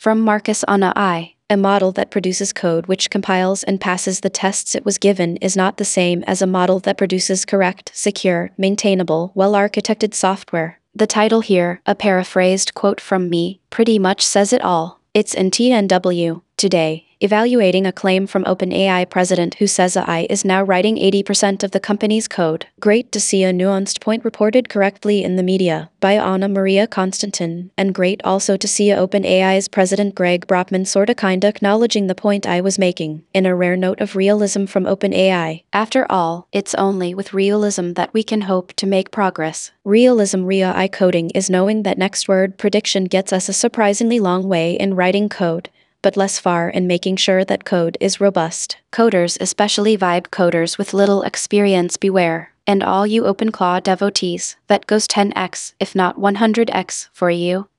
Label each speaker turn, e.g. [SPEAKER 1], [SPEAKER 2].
[SPEAKER 1] From Marcus Anna I. A model that produces code which compiles and passes the tests it was given is not the same as a model that produces correct, secure, maintainable, well-architected software. The title here, a paraphrased quote from me, pretty much says it all. It's in TNW Today, evaluating a claim from OpenAI president who says AI is now writing 80% of the company's code. Great to see a nuanced point reported correctly in the media by Anna Maria Constantin, and great also to see OpenAI's president Greg Brockman sorta kinda acknowledging the point I was making, in a rare note of realism from OpenAI. After all, it's only with realism that we can hope to make progress. Realism AI coding is knowing that next word prediction gets us a surprisingly long way in writing code, but less far in making sure that code is robust. Coders, especially vibe coders with little experience, beware. And all you OpenClaw devotees, that goes 10x, if not 100x, for you.